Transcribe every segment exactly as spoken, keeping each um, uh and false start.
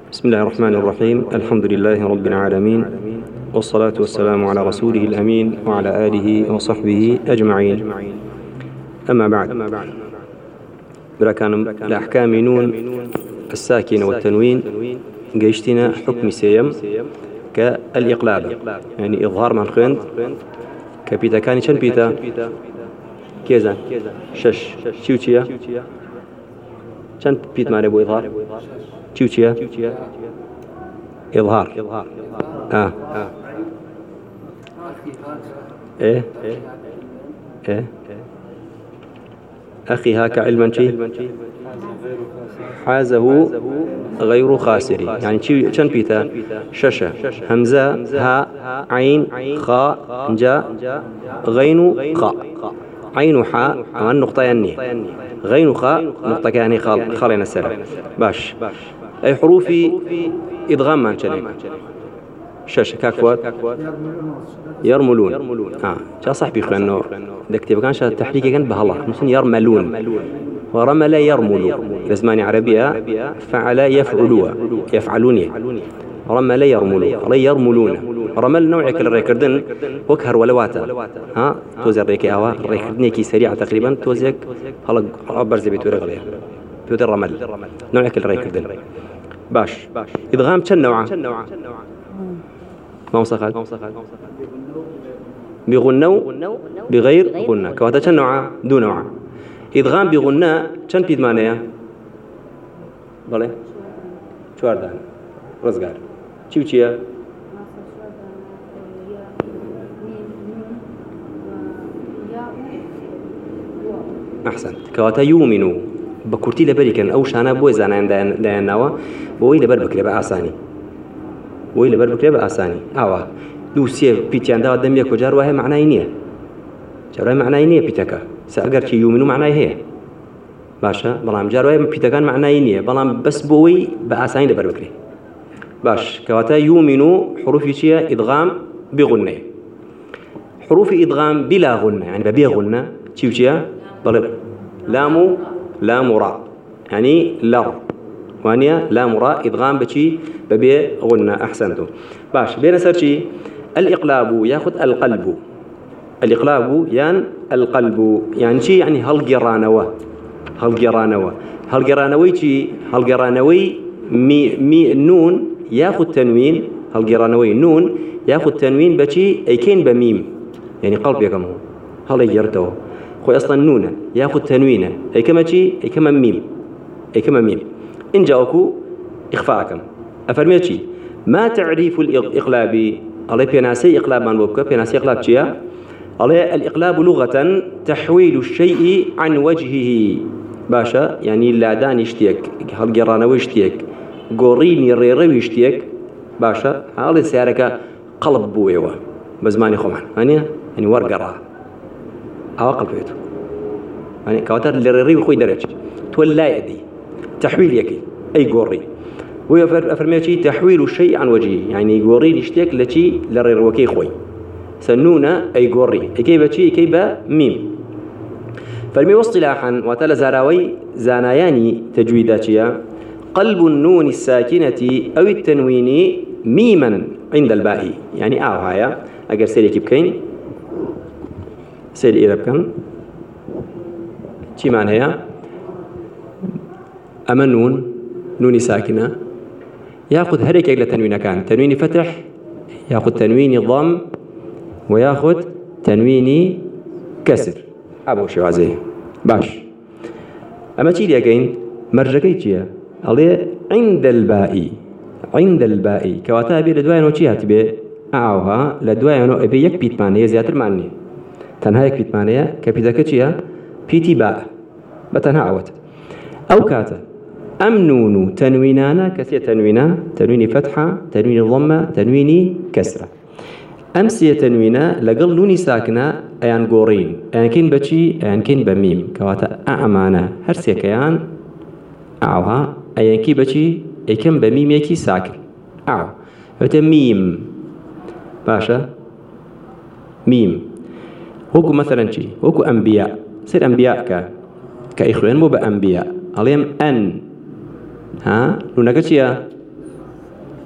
بسم الله الرحمن الرحيم. الحمد لله رب العالمين، والصلاة والسلام على رسوله الأمين وعلى آله وصحبه أجمعين. أما بعد، بركان الأحكام نون الساكنة والتنوين قيشتنا حكم سيم كالإقلاب، يعني إظهار من خيند كبيتا كان شن بيتا كيزا شش شوتيا شن بيت معنى بو إظهار شوتيا إظهار آه إيه إيه أخي هاك علما شي حازه غير خاسر، يعني شي شن بيتا ششة همزة ها عين خاء جاء غين خاء عين حاء أمان نقطة يعني غين خاء نقطة يعني خال خالنا السلام باش أي حروف إدغام ما نشلي شاشة كاكوات يرملون آه شا صاحبي خلنا إنه دكتور كان شا تحريك كان بهالله مثل يرملون ورمل يرمل لزمان عربية فعل يفعلوا يفعلون رمل يرمل لا يرملون رمل نوع كل ريكردن وكهر ولواتا ها توزر ريكي أوا ريكردنيكي سريعة تقريبا توزيك هلا برز بيتوري غليه بيوت الرمل نوع كل ريكردن باش إدغام كم نوعا ما وصخل بغنو بغير غنى كواتا كم نوعا دون نوعا إدغام بغنى كم بيد معناه بله شو أردان رزقار شو شيء أحسن كواتا يؤمنوا بكرتي لبريكن أو شانا بوي زانان دان دان نوا بوي لبر بكري بأساني بوي لبر بكري بأساني أوا دوسية بيتيان دا دم يكو جار وهي معناه إنيه جار معناه إنيه بيتكا سأجر شيء يؤمنوا معناه هي باشا بلام جار وهي بيتكان معناه إنيه بلام بس بوي بأساني لبر بكري باش كواتا يؤمنوا حروف شيء إدغام بغنة حروف إدغام بلا غنة يعني ببي غنة شيء شيء بل لامو لام راء يعني لر وانيا لام راء إدغام بشي ببي غنة أحسنتم باش بين سرشي الإقلاب ياخذ القلب الإقلاب يعني القلب يعني شي يعني هل جرانوة هل جرانوة هل جرانوي شي هل جرانوي مي مي نون ياخذ تنوين هل جرانوي نون ياخذ تنوين بشي أيكين بميم يعني قلب يا كم هو هل يجرته خوي أصلا نون ياخذ تنوينه أي كما شي أي كما ميم أي كما ميم إن جاءكوا إخفاءكم أفرميت شي ما تعريف الإقلاب الله بيناسي إقلاب من بوبك بيناسي إقلاب شيا الله الإقلاب لغة تحويل الشيء عن وجهه باشا يعني لا دان يشتيك هل جرانا ويشتيك قوريني ريري ويشتيك باشا هذا سيارك قلب بويوه بزماني خمان يعني يعني ورقرا أو قلب بيته يعني كواتر الريري وخوي درج تولى يدي تحويل يكي أي قوري ويفرمي شيء تحويل الشيء عن وجهه يعني قوري يشتيك لشي لرير وكي خوي سنونا أي قوري أي كيبا شيء كيبا ميم فرمي واصطلاحا وتلا زراوي زاناياني تجويداتيا قلب النون الساكنة أو التنوين ميما عند الباء يعني آه هايا أجر سيري كيبكين سيري إيربكن شي معناها أما نون نون ساكنة يأخذ هريك إلى تنوين كان تنوين فتح يأخذ تنوين ضم ويأخذ تنوين كسر أبو شوازي باش أما تيجي أجين مرجكي تيا عليه عند الباء عند الباء كواتابي لدواء نوتشيات بي أعوها لدواء نو أبي يك بيت معنية زيادة المعني تنها يك بيت معنية كبيتا كتشيا بيتي باء بتنها عوت أو كاتا أم نون تنوينانا كثير تنوينا تنوين فتحة تنوين ضمة تنوين كسرة أمسية تنوينا لقل نوني ساكنة أيان قورين أيان كين بشي أيان كين بميم كواتا أعمانا هرسي كيان أعوها أيان كي بشي أي كم بميم يكي ساكن أعو فتميم باشا ميم هوكو مثلا شي هوكو أنبياء سير أنبياء كا كإخوان مو بأنبياء عليهم أن ها نونك شيا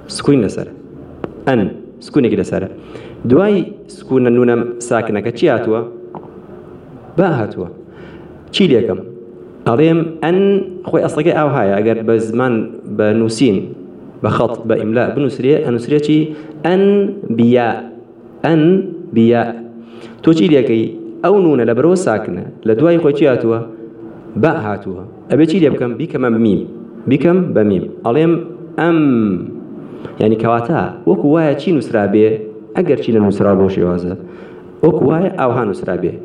سكون لسر أن سكونك لسر دواي سكون النون ساكنة كتشياتوا باء هاتوا چی لێکم ئەڵێم ئەن خۆی ئەسڵەکەی ئاو هایە ئەگەر بە زمان بە نووسین بە خەڵت بە ئیملا بنووسرێ ئەنووسرێکی ئەن بیا ئەن بیا تۆ چی لێکەی ئەو نونە لە بەرەوە ساکنە لە دوای خۆی چی هاتووە با هاتووە ئەبێ چی لێ بکەم بیکەمە میم بیکەم بە میم ئەڵێم ئەم یعنی کەواتە وەکو وایە چی نووسرا بێ ئەگەر چی لە نووسرا بۆ شێوازە وەکو وایە ئاوها نووسرا بێ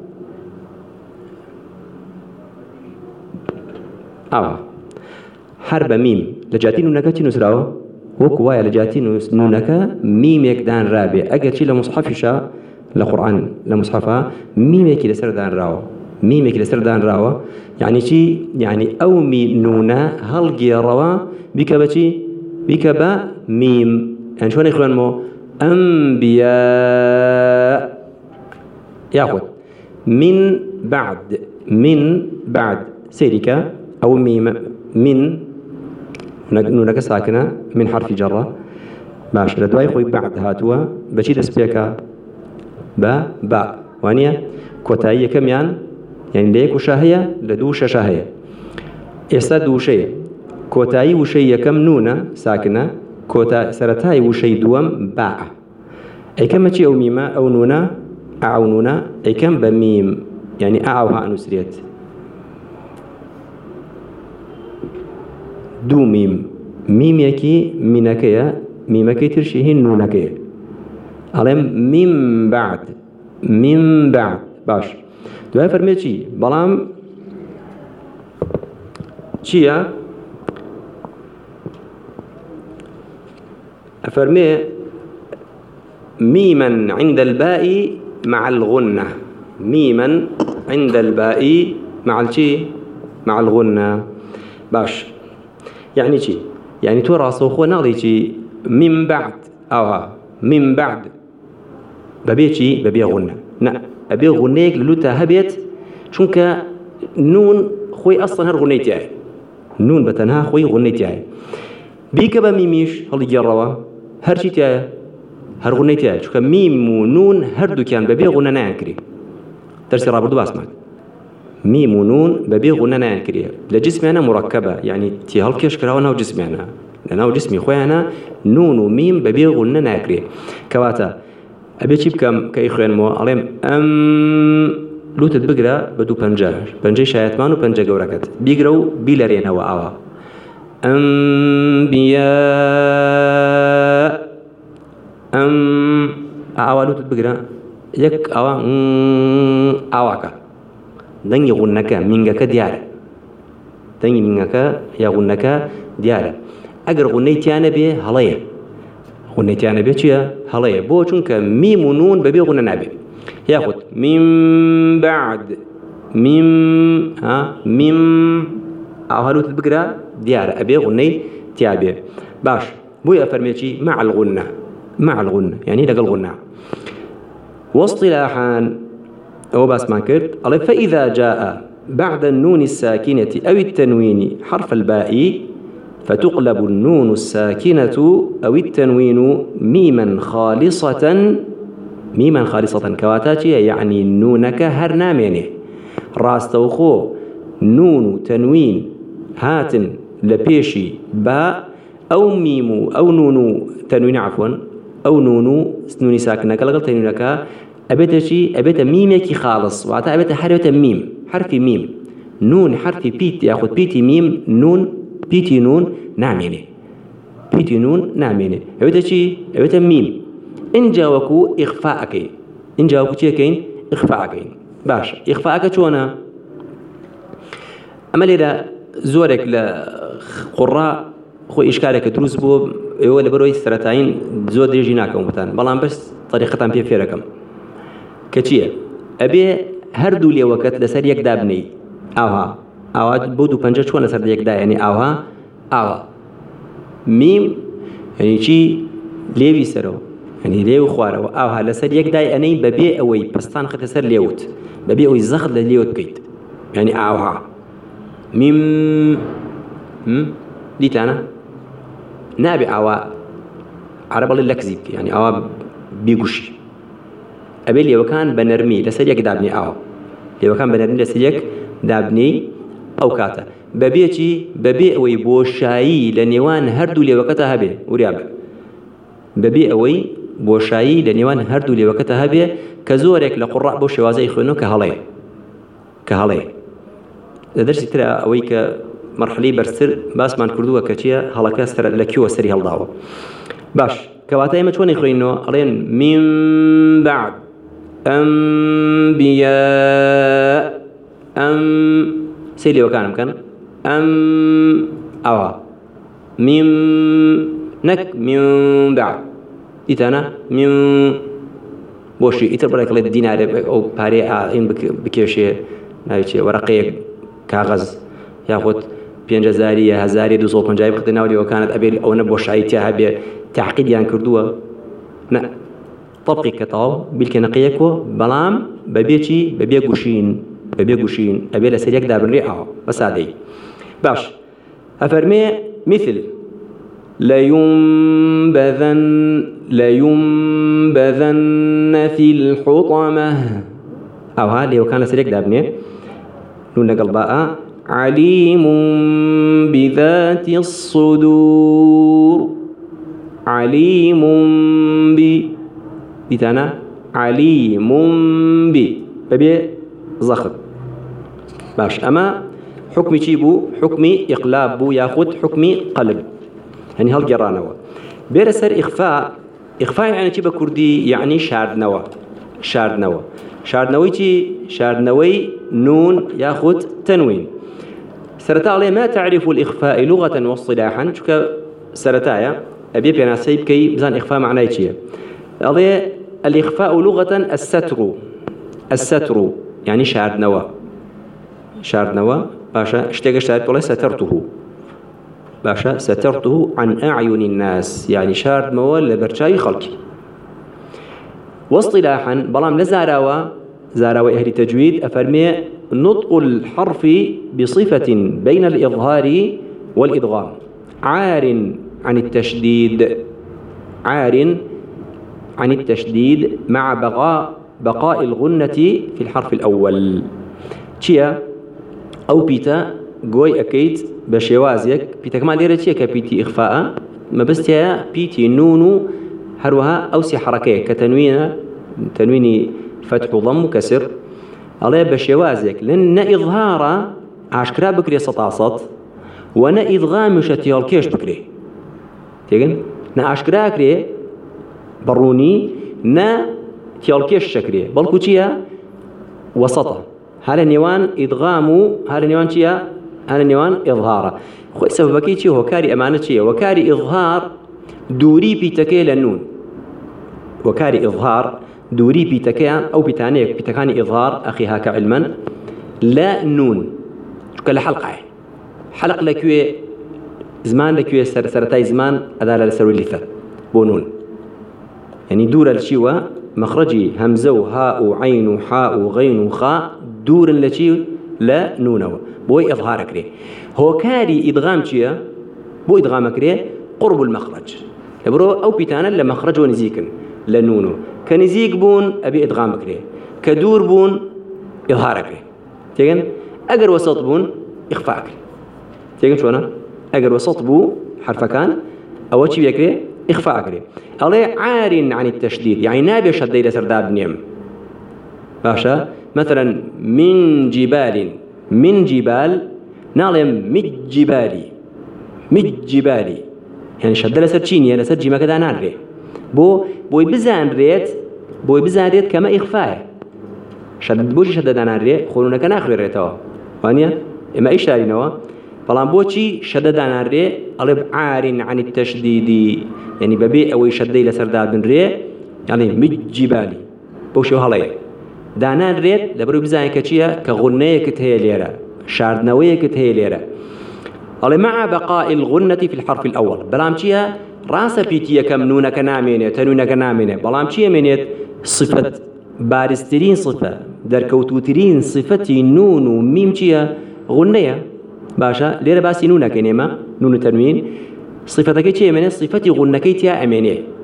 ئاوا هەر بە میم لە جاتی نونەکە چی نووسراوە وەکو وایە لە جاتی نونەکە میمێک دانرابێ ئەگەر چی لە مصحەفیشە لە قورئان لە مصحەفە میمێکی لەسەر دانراوە میمێکی لەسەر دانراوە یعنی چی یعنی ئەو می نونە هەڵگێڕەوە بیکە بە چی بیکە بە میم یعنی چۆنی خوێنمەوە ئەنبیا یاخود من بعد من بعد سيرك أو ميم من نونك ساكنة من حرف جرة باش لدواي خوي بعد هاتوا بشي دسبيكا با با وانيا كوتاية كميان يعني ليك وشاهية لدوشة شاهية إسا دوشية كوتاي وشي كم نونة ساكنة كوتا سرتاي وشي دوام باع أي كم تشي أو ميمة أو نونة أو نونة أي كم بميم يعني أعوها أنسريت دو ميم ميم يكي منكيا ميمكي ترشيه نونكيا علم من بعد من بعد باش دوای فرمي چی بلام چیه فرمي ميما عند الباء مع الغنة ميما عند الباء مع الشي مع الغنة باش يعني شي يعني تو راسو خو ناضي شي من بعد أو من بعد ببيت شي ببي غنة نا أبي غنيك للوتا هبيت شونك نون خوي أصلا هر غنيتي نون بتنها خوي غنيتي بيك بميميش هل يجروا هر شي تاعي هر غنيتي شونك ميم ونون هر دو كان ببي غنة ناكري ترسي رابردو باسمات ميم ونون ببي غنة ناكري لجسمنا مركبة يعني تي هل كيش كراونا وجسمنا لأنه جسمي خوينا نون وميم ببي غنة ناكري كواتا أبي شيء بكم كإخوان مو عليهم أم لو تتبقرا بدو بنجاج بنجاج شايتمان وبنجاج جوركت بيقرأوا بيلارين هوا أوا أنبياء أم أوا لو تتبقرا يك أوا أواكا دني غنكا مينغكا ديار دني مينغكا يا غنكا ديار أجر غنيتي أنا به هلايا غنيتي أنا به شيء هلايا بو چونك ميم ونون ببي غنى نبي ياخد من بعد ميم ها ميم أو هلو تبقرا ديار أبي غني تيابي باش بويا فرميتي مع الغنى مع الغنى يعني لقى الغنى واصطلاحا أو بس ما كرت الله فإذا جاء بعد النون الساكنة أو التنوين حرف الباء فتقلب النون الساكنة أو التنوين ميما خالصة ميما خالصة كواتاتي يعني نونك هرنامينه راستوخو نون تنوين هات لبيشي باء أو ميمو أو نونو تنوين عفوا أو نونو نوني ساكنة كالغل تنوينك أبيت شي أبيت ميميكي خالص وعطا أبيت حرف ميم حرف ميم نون حرف بيت ياخذ بيتي ميم نون بيتي نون نامينه بيتي نون نامينه أبيت شي أبيت ميم إن جاوكو إخفاءك إن جاوكو تيكين إخفاءك باش إخفاءك شونا أما لذا زورك لقراء خو إشكالك دروس بو ولا بروي السرطين زور درجيناكم مثلا بلان بس طريقة في فيركم كتير أبي هردو لي وقت لسر يك دابني أوها أوها بودو بنجر شو لسر يك دا يعني أوها أوها ميم يعني شيء ليوي سرو يعني ليو خوارو أوها لسر يك دا يعني ببيع أوي بستان خد لسر ليوت ببيع أوي زخد لليوت كيد يعني أوها ميم هم دي تانا نابي أوها عرب الله لكزيك يعني أو بيجوشي أبي اللي وكان بنرمي لسريك دابني أو اللي وكان بنرمي لسريك دابني أو كاتا ببيتي ببيع ويبوشاي لنيوان هردو اللي وقتها به وريابه ببيع وي بوشاي لنيوان هردو اللي وقتها به كزورك لقراء بوش وازي خونو كهالي كهالي درس ترى أويك مرحلي برسر باس مان كردوه كتيا هلاكا سر لكيو سري هالضاوة باش كواتاي ما توني خرينو علين من بعد أنبياء أم سيلي وكان مكان أم أوا من نك من بعد إتانا من بوشي إتر بريك لي دينار أو باري إن بكيشي نايشي ورقية كاغذ ياخذ بينجزارية هزاري دو صوت من جايب خدنا ولي وكانت أبي أو نبوش عيتها هبي تعقيد يعني كردوه نا طبقي كتاو بالكنقيكو بلام ببيتي ببيع قوشين ببيع قوشين أبي لسريك دابن ريحه بس هذه باش أفرمي مثل لينبذن لينبذن في الحطمة أو هذا وكان لسريك دابني نون قلباء عليم بذات الصدور عليم ب بتانا عليم ب ببي زخد باش أما حكمي تشيبو حكمي إقلاب بو ياخد حكمي قلب يعني هل جرانوا بيرسر إخفاء إخفاء يعني تشيبا كردي يعني شارد نوا شارد نوا شارد نوي تي شارد نوي نون ياخد تنوين سرتا عليه ما تعرف الإخفاء لغة واصطلاحا شو سرتايا أبي بيناسيب كي بزان إخفاء معناه شيء عليه الإخفاء لغة الستر الستر يعني شارد نوا شارد نوا باشا اشتاق شارد والله سترته باشا سترته عن أعين الناس يعني شارد نوا لبرشاي خلقي واصطلاحا بلام لزاراوا زاراوا أهل تجويد أفرمي نطق الحرف بصفة بين الإظهار والإدغام عار عن التشديد عار عن التشديد مع بقاء بقاء الغنة في الحرف الأول تشيا أو بيتا جوي أكيد بشوازيك بيتا كمان ليرة تشيا كبيتي إخفاء ما بس تيا بيتي نونو هروها أوسي حركة كتنوين تنويني فتح ضم كسر عليه بشوازك لأن إظهار عشكرا بكري سطاصت وانا إدغام شتيال كيش بكري تيجن نا عشكرا كري بروني نا تيال كيش شكري بلكو تيا وسطا هذا نيوان إدغامو هذا نيوان تيا هذا نيوان إظهار خوي سببكي تي هو كاري أمانة تيا وكاري إظهار دوري بيتكي للنون وكاري إظهار دوري بيتكيان أو بيتانيك بيتكاني إظهار أخي هاك علما لا نون كل حلقة حلق لكوي زمان لكوي سر سرتاي زمان أدالا لسروي اللثة بونون يعني دور الشيوة مخرجي همزة وهاء وعين وحاء وغين وخاء دور التي لا نونه بوي إظهار كريه هو كاري إدغام شيا بو إدغام كريه قرب المخرج لبرو أو بيتانا لمخرج ونزيكن لنونو كنزيك بون أبي إدغام كريه كدور بون إظهار كريه تيجن أجر وسط بون إخفاء كريه تيجن شو أنا أجر وسط بو حرف كان أو شيء بيكريه إخفاء كريه عليه عار عن التشديد يعني نابي شديد سرداب نيم باشا مثلا من جبال من جبال نعلم مج جبالي مج جبالي يعني شد لسر تشيني لسر جيما كذا ناري بو بو بزان ريت بو بزان ريت كما إخفاء شد بوش شد ناري خلونا كان آخر ريتوا وانيا إما إيش تارينوا فلان بوشي شد ناري قلب عار عن التشديد يعني ببيع أو يشدي لسرداب ري يعني مج جبالي بوشي وهلاي دانان ريت لبرو بزاين كتشيا كغنية كتهي ليرة شاردنوية كتهي ليرة قال مع بقاء الغنة في الحرف الأول بلام تشيا راسا بيتيا كم نونا كنامينة تنونا كنامينة بلام تشيا منيت صفة بارسترين صفة دركوتوترين صفة نون وميم تشيا غنية باشا ليرة باسي نونا كنيمة نون تنوين صفتك تشيا منيت صفة غنكي تيا أمينية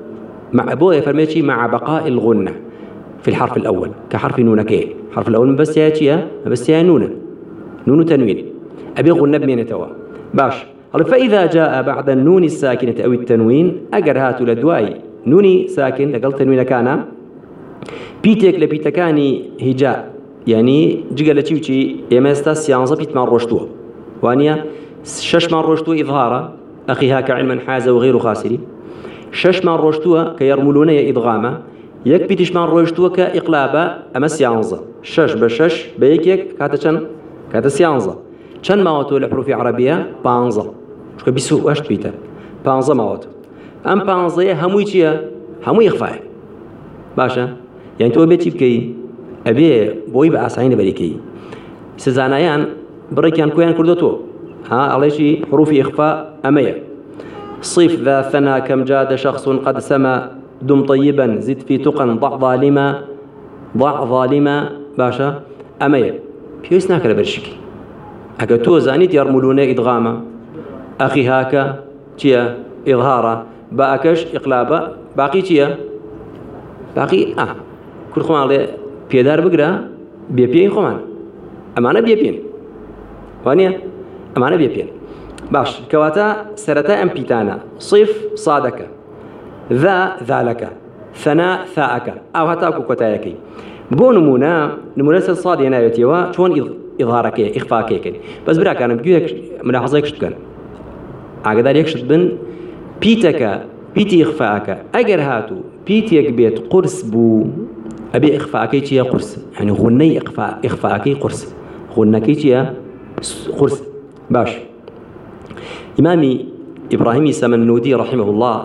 مع بويا فرميتي مع بقاء الغنة في الحرف الأول كحرف نونكي. حرف الأول بس يا بس يا نون نون تنوين أبي غنة بمين توا باش. فإذا جاء بعد النون الساكنة أو التنوين أجر هاتوا لدواي نوني ساكن لقل تنوين كان بيتك لبيتكاني هجاء يعني جيجا لتيوتي يمستا سيانزا بيت مع روشتوه وانيا شش مع روشتوه إظهارا أخي هاك علما حاز وغير خاسري شش مع روشتوه كيرملون إدغاما يك بيتش مع روشتوه كإقلابا أما سيانزا شش بشش بيك يك كاتشن كاتا سيانزا چەند ماوەتەوە لە حروفی عەرەبیە پانزە چونکە بیست و هەشت بیتە پانزە ماوەتەوە ئەم پانزەیە هەمووی چییە؟ هەمووی ئیخفایە باشە یعنی تۆ بێتی بکەی ئەبێ بۆی بە ئاسانی لەبەریکەی سزانایان بڕێکیان کۆیان کردوتۆ ها ئەڵێکی حروفی ئیخفا ئەمەیە صف ذا ثنا كم جاد شخص قد سما دم طيبا زد في تقا ضع ظالما ضع ظالما باشە ئەمەیە پێویست ناکە لەبەرشکی ئەگە تۆ زانیت یارمولونە ئیدغامە ئەخی هاکە چییە ئیظهارە با ئەکەش ئیقلابە باقی چییە باقی ئا کورد خۆماڵێ پێدار بگرە بێپێی خۆمان ئەمانە بێپێن وانە ئەمانە بێپێن باش کەواتە سەرەتا ئەم پیتانە صف سادەکە ذا ذالەکە ثەنا ثاءەکە ئاو هەتاکو کۆتایەکەی بۆ نمونە نمونە سەر سادی ناوێتیەوە چۆن ئیظهارەکەی ئیخفاکەیەکەن بەس براکانم گوێک ملاحەزەیەک شت بکەن ئاگادار یەک شت بن پیتەکە پیتی ئیخفاکە ئەگەر هاتوو پیتێک بێت قورس بوو ئەبێ ئیخفاکەی چییە قورس یعنی غونەی ئیخفاکەی قورس غونەکەی چییە قورس باش ئیمامی ئیبراهیمی سەمەنودی ڕەحیمەه الله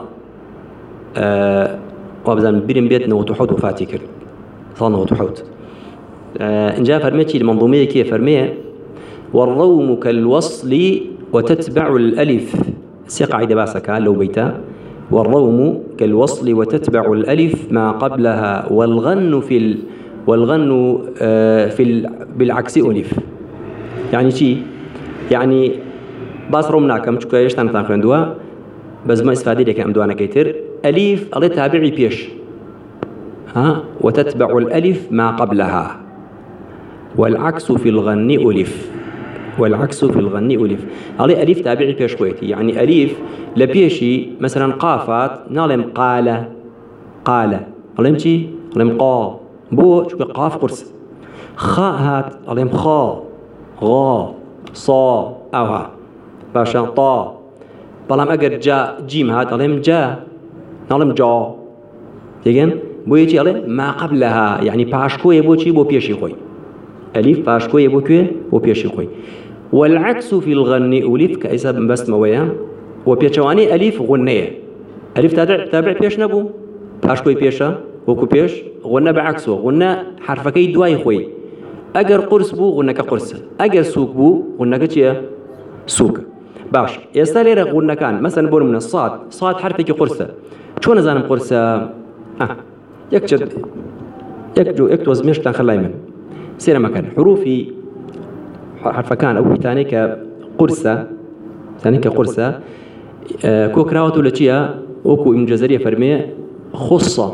وابزانم بیرم بێت نەوەت و حەوت وفاتی کرد ساڵ نەوەت و حەوت انجا فرميتي المنظومية كيف فرمية والروم كالوصل وتتبع الألف سي قاعدة باسكا لو بيتا والروم كالوصل وتتبع الألف ما قبلها والغن في ال والغن آه في ال بالعكس ألف يعني شي يعني باس روم ناكم شكو ايش تنتاخرن دوا بس ما استفادي لك ام دوانا كيتر ألف الله تابعي بيش ها وتتبع الألف ما قبلها والعكس في الغن ألف والعكس في الغن ألف علي ألف تابعي بيش خويتي يعني ألف لبيشي مثلا قافات نعلم قال قال علم شي علم قا بو شو قاف قرص خاء هات علم خا غا صا أوها باشا طا بلام أجر جا جيم هات علم جا نعلم جا تيجن بو يجي عليه ما قبلها يعني باشكوي بو شي بو بيشي خوي ألف باشكوي بو كوي بو بيشي خوي والعكس في الغن ألف كأسب بس مويا وبيشواني ألف غنية ألف تابع تابع بيش نبو باشكوي بيشا وكو بيش غنى بعكسه غنى حرفكي دواي خوي أجر قرص بو غنى كقرص أجر سوق بو غنى كتيا سوق باش يستالي غنى كان مثلا بقول من الصاد صاد حرفك قرصة شو نزانم قرصة آه يكتب يكتب يكتب مشتان خلايمن سير مكان حروفي حرف كان أو ثاني كقرصة ثاني كقرصة آه كو كراوت ولا شيء وكو ابن جزرية فرمي خصة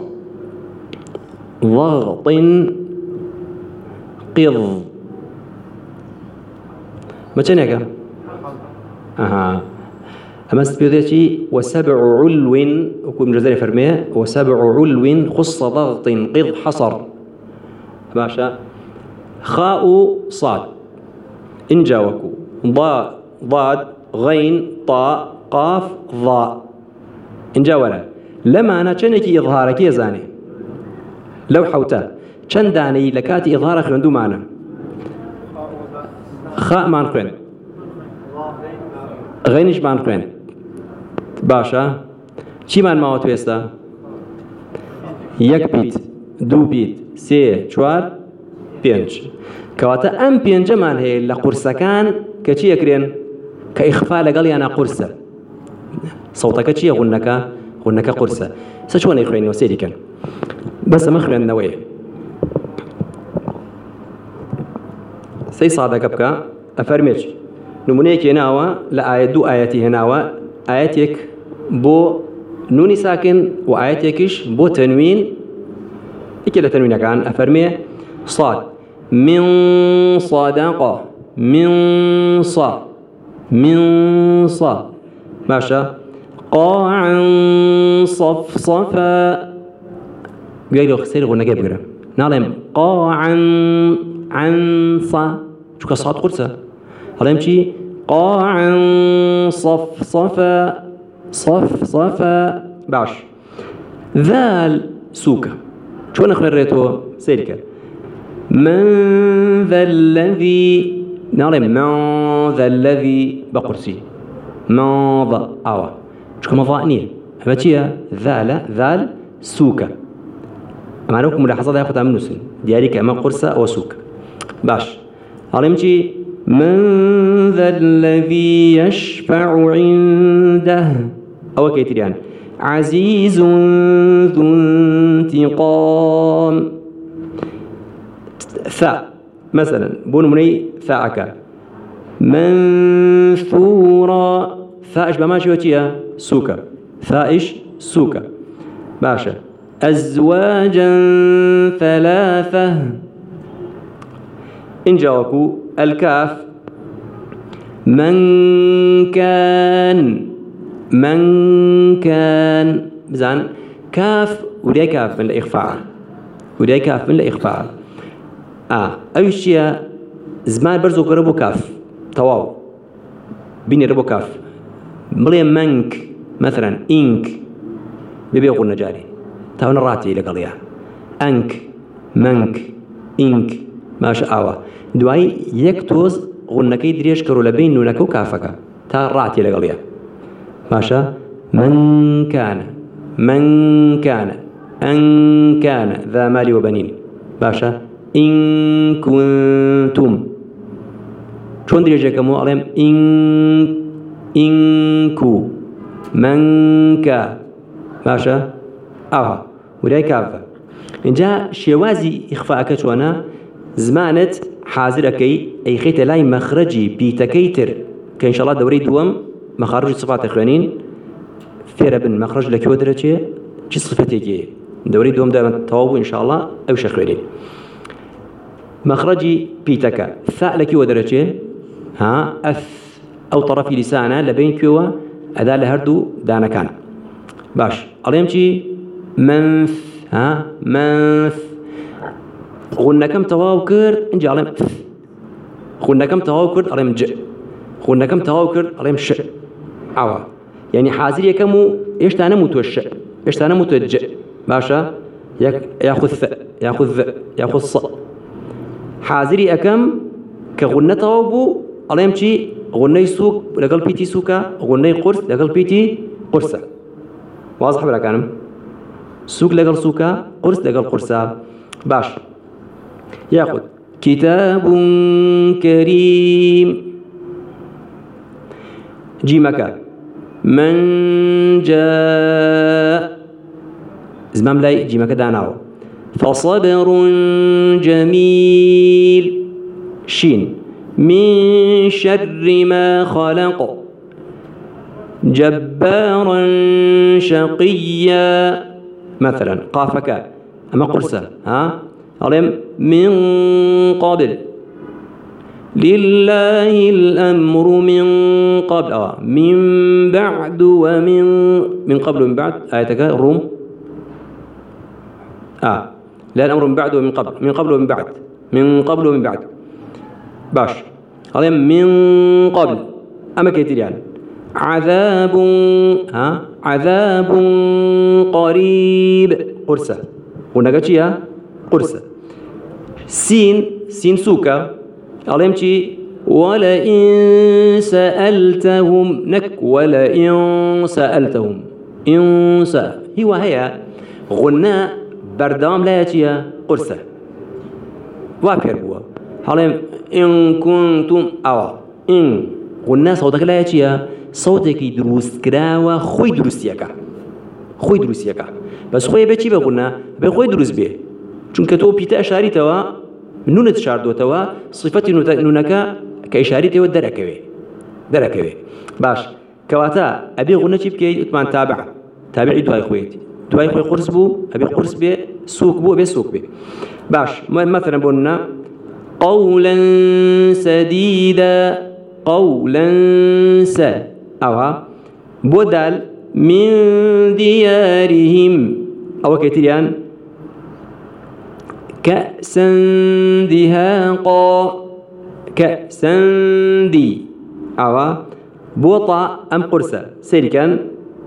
ضغط قض ما تنيك أها أما استبيضيتي وسبع علو وكو ابن جزرية فرمي وسبع علو خص ضغط قض حصر باشا خاء صاد إن جاوكو ضاء ضاد غين طاء قاف ضاء إن جاولا لما أنا كنكي إظهارك يزاني لو حوتا كان داني لكاتي إظهارك عنده معنا خاء ما نقين غينش ما نقين باشا چی من ماوە توێستا یەک بیت دوو بیت سێ چوار پێنج کەواتە ئەم پێنجەمان هەیە لە قورسەکان کە چی ئەکرێن کە ئیخفا لەگەڵیانە قورسە سەوتەکە چییە غونەکە غونەکە قورسە سە چۆن ئەیخوێنیەوە سێریکەن بەس ئەمە خوێندنەوەیە سەی سادەکە بکە ئەفەرمێت نمونەیەک هێناوە لە ئاەت دوو ئاەتی هێناوە ئاەتێک بۆ نوني ساكن وآياتكش بو تنوين إكلا تنوين كان أفرمي صاد من صدقة من صا من صا ماشا قاعا صفصفا بيقولوا خسر غنا جبرة نعلم قاعا عن صا شو كصاد قرصة هلا يمشي قاعا صفصفا صفصفا باش ذال سوكا شو أنا خبرته سيرك من ذا الذي نعلم من ذا الذي بقرسي من ذا أوا شو كما ضانية هبتيا ذال ذال سوكا معناكم ملاحظة ياخذ من نسل دياريك أما قرصة أو سوكا باش علمتي من ذا الذي يشفع عنده أو كيتريان عزيز ذو انتقام ثاء مثلا بون مني ثاءك منثورا ثاءش بماشي وتيا سوكا ثاءش سوكا باشا أزواجا ثلاثة إن جاوكو الكاف من كان من كان بزان كاف ودي كاف من الإخفاء ودي كاف من الإخفاء آه أي شيء زمان برزو قربو كاف تواو بيني ربو كاف ملي منك مثلا إنك بيبيقوا النجاري تاونا راتي لقليا أنك منك إنك ما شاء دواي يكتوز غنكي دريش كرو لبين نونكو كافك تا راتي لقليا ماشا من كان من كان أن كان ذا مال وبنين باشا إن كنتم شون دريجة كمو عليهم إن إنكو من كا باشا آه وراي كافة إن جاء شوازي إخفاء كتوانا زمانت حاضر أكي أي خيط لاي مخرجي بيتكيتر كإن شاء الله دوري دوم مخارج صفات إخوانين فيرا بن مخرج لك ودرجة شي صفتي دوري دوم دائما توابو إن شاء الله أو شخوانين مخرجي بيتكا ثاء لك ودرجة ها أث أو طرف لسانه لبين كيوا أدا لهردو دانا كان باش عليهم منث ها منث غنى كم تواو كرد انجي عليهم غنى كم تواو كرد عليهم ج غنى كم تواو كرد عليهم ش عوا يعني حاضر يكمو ايش تانا متوش ايش تانا متوج باشا ياخذ ث ياخذ ذ ياخذ ص حاضر أكم كغنى تواو عليهم شي غنى سوق لقل بيتي سوكا غنى قرص لقل بيتي قرصة واضح بلا كانم سوق لقل سوكا قرص لقل قرصة باش ياخذ كتاب كريم جيمك من جاء زمام لاي جيمك داناو فصبر جميل شين من شر ما خلق جبارا شقيا مثلا قافك أما قرصة ها علم من قبل لله الأمر من قبل آه من بعد ومن من قبل ومن بعد آيتك الروم آه لا الأمر من بعد ومن قبل من قبل ومن بعد من قبل ومن بعد باش علم من قبل أما كتير يعني عذاب ها عذاب قريب قرصة ونقاشيها قرصة سين سين سوكا عليهم شي ولئن سألتهم نك ولئن سألتهم إن سأ هو هي غناء بردام لا يتيا قرصة وابير بوا عليهم إن كنتم أو إن غناء صوتك لا يتيا صوتك دروس كراوة خوي دروسيكا خوي دروسيكا بس خوي بيتي بغناء بخوي دروس بيه چونکە تۆ پیتە ئەشاریتەوە نونت شاردوتەوە صفەتی نونەکە کە ئیشاریتەوە دەرەکەوێ دەرەکەوێ باش کەواتە ئەبێ غونە چی بکەیت وتمان تابع تابعي دواي خويتي دواي خوي قرص بو أبي قرص بي سوق بو أبي سوق بي باش مثلا بقولنا قولا سديدا قولا س أوها بدل من ديارهم أو كتيريان كأسا دهاقا كأسا دي أوها بوطا أم قرصة سيري كان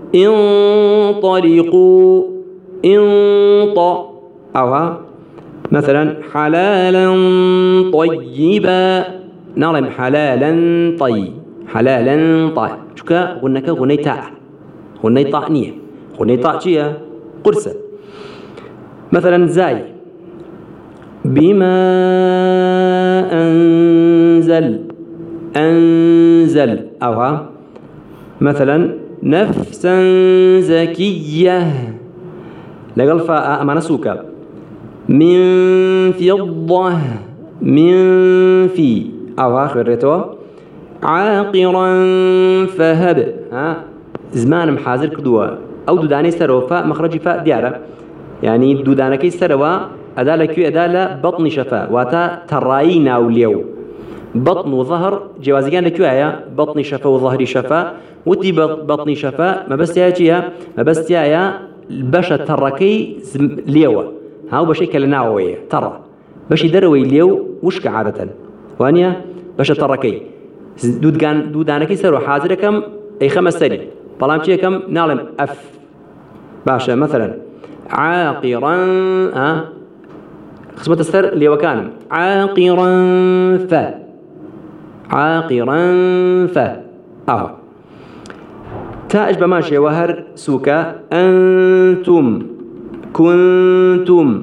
انطلقوا انط أوها مثلا حلالا طيبا نعلم حلالا طي حلالا طي شكا غنك غني تاء غني طاء نية غني طاء شيء قرصة مثلا زاي بما أنزل أنزل أوها مثلا نفسا زكية لقل فاء أمانة سوكا من فضة من في أو آخرته عاقرا فهب ها زمان محاضر كدوا أو دوداني سروا فاء مخرج فاء ديارة يعني دودانكي سروا أدالة كي أدالة بطن شفاء واتا تراينا وليو بطن وظهر جوازيان لكيو آية بطن شفاء وظهري شفاء ودي بطن شفاء ما بس يا ما بس يا البشا تركي ليو هاو بشي كلناوية ترى بشي دروي ليو وش عادة وانيا بشا تركي دود كان دودانكي سروا حاضر كم أي خمس سنين طالما شيء كم نعلم أف باشا مثلا عاقرا ها خصمة السر ليو كان عاقرا ف عاقرا ف أو تاج بماشي وهر سوكا أنتم كنتم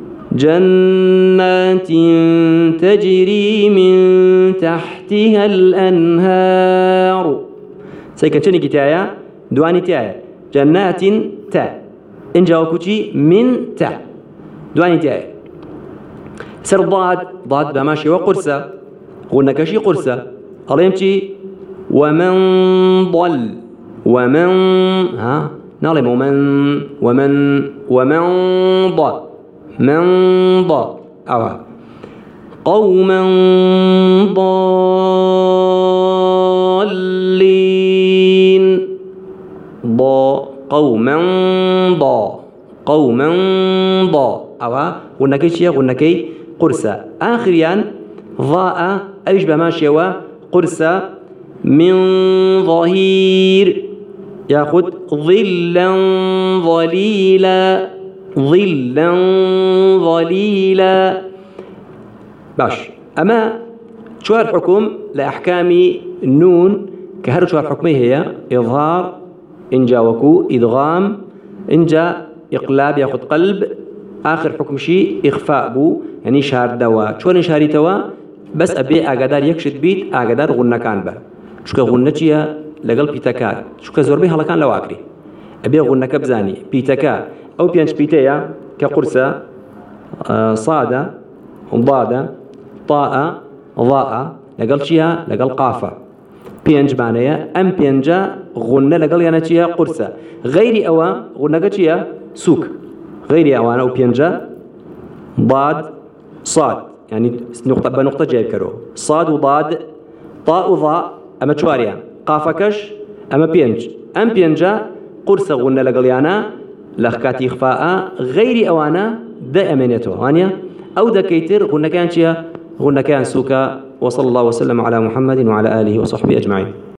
جنات تجري من تحتها الأنهار سيكون شنو كتايا دواني تايا جنات تا إن جاوكوشي من تا دواني تايا سر ضاد ضاد بماشي وقرصة قلنا كشي قرصة أليمشي ومن ضل ومن ها نعلم ومن ومن ومن ضل من ضل أو قوما ضالين ضا قوما ضا قوما ضا أو قلنا كيشيا قلنا كي قرصة آخريان ضاء أيش بماشيوا قرصة من ظهير ياخذ ظلا ظليلا ظلا ظليلا باش أما شو الحكم لأحكام النون كهر شو الحكمي هي إظهار إن جاوكو إدغام إن جاء إقلاب ياخذ قلب آخر حكم شيء إخفاء بو يعني شار دوا شو نشاري توا بس أبي أقدر يكشد بيت أقدر غنى كان به شو كغنى شيء لقل بيتكات شو كزوربي هلا كان لو أكري أبي غنى كبزاني بيتكا أو بينش بيتيا كقرصة آه صادة ضادة طاء ضاء لقل شيء لقل قافة بينج بانيا أم بينجا غنى لقل يعني شيء قرصة غيري أوا غنى شيء سوك غيري أوا أو بينجا ضاد صاد يعني نقطة بنقطة جايب كرو صاد وضاد طاء وضاء أما شواريا قافكش أما بينج أم بينجا قرصة غنى لقليانا لخكاتي إخفاء غير أوانا دا أمانيته هانيا أو دا كيتر غنى كان شيا غنى كان سوكا وصلى الله وسلم على محمد وعلى آله وصحبه أجمعين.